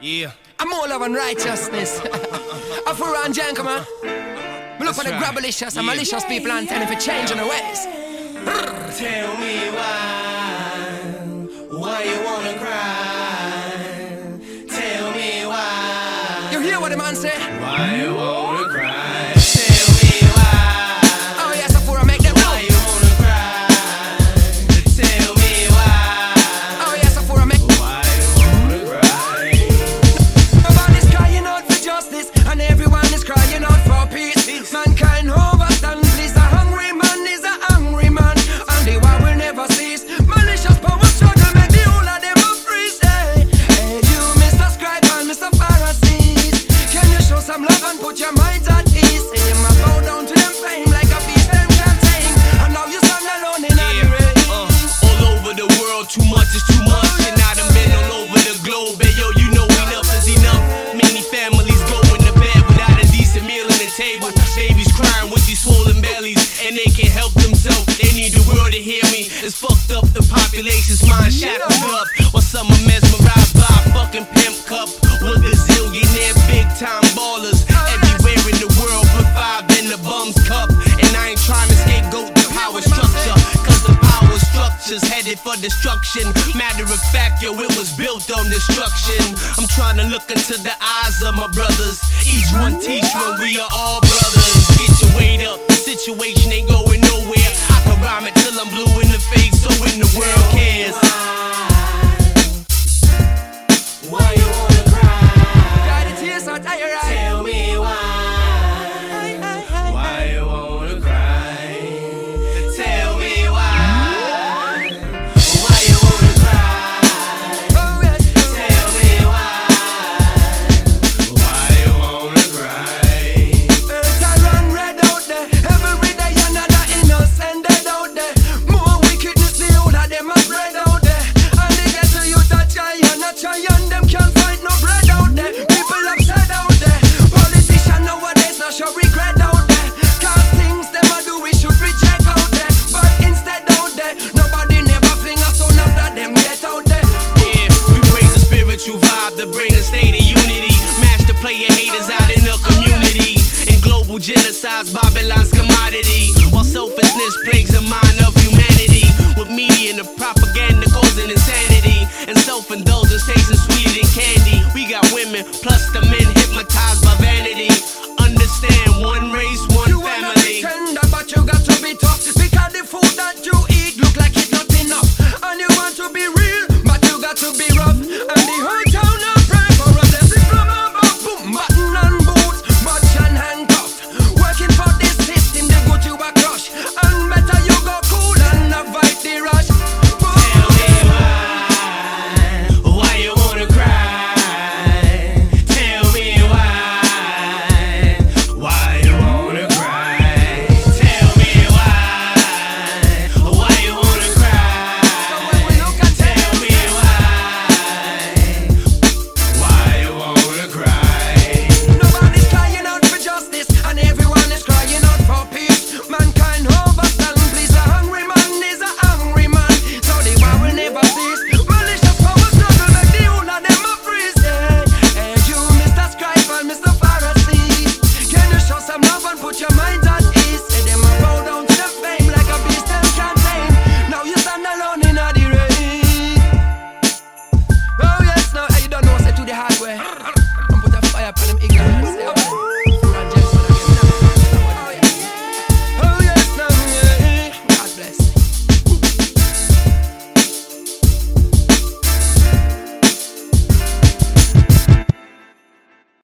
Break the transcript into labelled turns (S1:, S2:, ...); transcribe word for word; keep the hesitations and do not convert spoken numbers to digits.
S1: Yeah.
S2: I'm all love and righteousness. I'm for around gentlemen. We look for the
S1: right.
S2: grabbalicious and
S1: Yeah.
S2: malicious people and tell them for changing the ways.
S3: Tell me why, why you wanna cry? Tell me why.
S2: You hear what the man say?
S3: Why you wanna cry? Tell me why.
S2: Oh yes, I for I make them
S3: Why you wanna cry? Tell me why.
S2: Oh yes, I for I make.
S3: Why you wanna cry?
S2: Nobody's crying out for justice, and everyone is crying out for peace. Mankind overstand, please. A hungry man is a hungry man, and the war will never cease. Malicious power struggle make the whole of them a freeze. Hey, hey, you, Mister Scribe and Mister Pharisees, can you show some love and put your minds at ease? See him a bow down to them fame like a beast them can't tame, and now you stand alone in the rain.
S3: Uh, all over the world, too much is too much, and I done been all over the globe. Hey yo, you know enough is enough. Many families go in the bed without a decent meal on the table. Babies crying with these swollen bellies, and they can't help themselves. They need the world to hear me. It's fucked up, the population's mind shackled up, while some are mesmerized by a fucking pimp cup. With a zillionaire big time ballers everywhere in the world, put five in the bum's cup. And I ain't trying to scapegoat the power structure, cause the power structure's headed for destruction. Matter of fact, yo, it was built on destruction. I'm trying to look into the eyes of my brothers. Each one teach one, we are all brothers. Get your weight up, the situation ain't going nowhere. I can rhyme it till I'm blue in the face, so when the world cares. Why you wanna cry?
S2: Dry the tears out of your eyes.
S3: Tell me why. Why you wanna cry? Tell me why. Why you wanna cry?
S2: Oh yes.
S3: Tell me why. Why you wanna cry?
S2: Earth a run red out there. Every day another innocent dead out there. More wickedness the whole of them a spread out there. And they get to you to try and a try and them can't find no bread out there. People upset out there. Politicians nowadays not show regret out there. Cause things them a do we should reject out there. But instead out there, nobody never fling a son after them get out there.
S3: Yeah, we raise a spiritual vibe to bring a state of unity. Match the player haters out in the community. And global genocide's Babylon's commodity, while selfishness plagues the mind of humanity. With media and the propaganda causing insanity, and self-indulgence tasting sweeter than candy. We got women plus the men